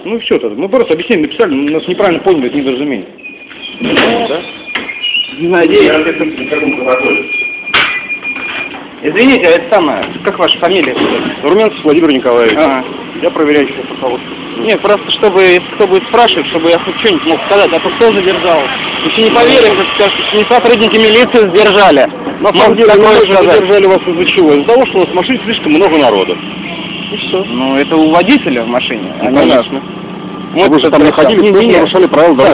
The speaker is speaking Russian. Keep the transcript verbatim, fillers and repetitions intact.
Ну все, тогда. Мы просто объяснение написали, нас неправильно поняли, это недоразумение. Да? Не надеюсь. Извините, а это самое, как ваша фамилия? Румянцев Владимир Николаевич. Ага. Я проверяющий руководство. Нет, просто чтобы, если кто будет спрашивать, чтобы я хоть что-нибудь мог сказать, а то кто задержал? Еще не поверим, как скажут, что не сотрудники милиции задержали. На самом деле, мы задержали вас из-за чего? Из-за того, что у вас в машине слишком много народа. И все. Ну, это у водителя в машине. Ну, конечно. Вот вы же там находились, нарушали правила дорожного